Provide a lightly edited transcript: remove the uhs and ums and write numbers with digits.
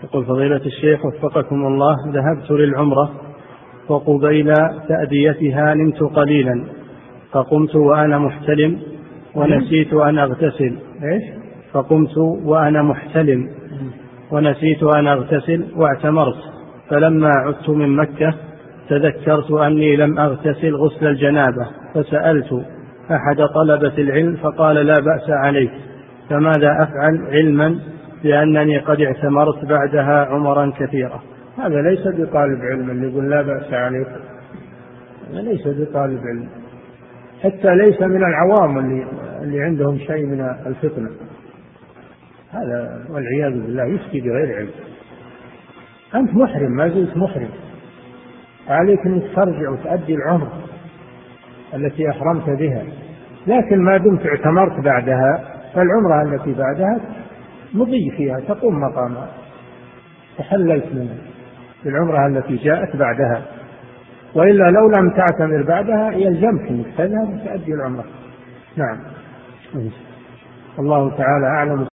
يقول فضيلة الشيخ وفقكم الله، ذهبت للعمرة وقبيل تأديتها نمت قليلا فقمت وأنا محتلم ونسيت أن أغتسل. فقمت وأنا محتلم ونسيت أن أغتسل واعتمرت، فلما عدت من مكة تذكرت أني لم أغتسل غسل الجنابة، فسألت أحد طلبة العلم فقال لا بأس عليك، فماذا أفعل علما بأنني قد اعتمرت بعدها عمرا كثيرة؟ هذا ليس بطالب علم اللي يقول لا بأس عليك، هذا ليس بطالب علم، حتى ليس من العوام اللي عندهم شيء من الفطنة، هذا والعياذ بالله يفتي بغير علم. أنت محرم، ما زلت محرم، عليك أن ترجع وتؤدي العمر التي أحرمت بها، لكن ما دمت اعتمرت بعدها فالعمرة التي بعدها مضي فيها، تقوم مقامها، تحللت منها بالعمرة التي جاءت بعدها، وإلا لو لم تعتمر بعدها يلزمك أنك تذهب وتؤدي العمرة. نعم، الله تعالى أعلم.